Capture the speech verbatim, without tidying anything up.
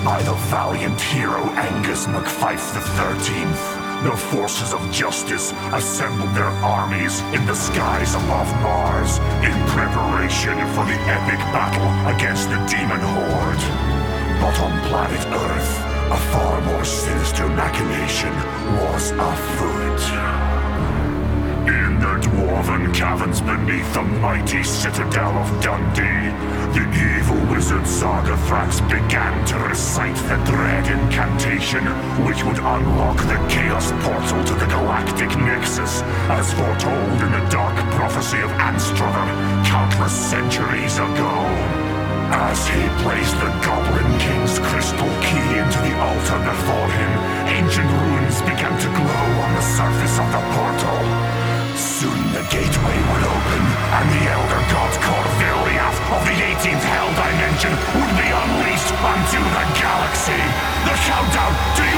by the valiant hero Angus MacFife the thirteenth, the forces of justice assembled their armies in the skies above Mars in preparation for the epic battle against the demon horde. But on planet Earth, a far more sinister machination was afoot. In the dwarven caverns beneath the mighty citadel of Dundee, the evil wizard Zargathrax began to recite the dread incantation which would unlock the Chaos Portal to the Galactic Nexus, as foretold in the dark prophecy of Anstruthur countless centuries ago. As he placed the Goblin King's crystal key into the altar before him, ancient runes began to glow on the surface of the portal. Soon the gateway would open, and the Elder God Corviliath of the eighteenth Hell Dimension would be unleashed onto the galaxy. The countdown to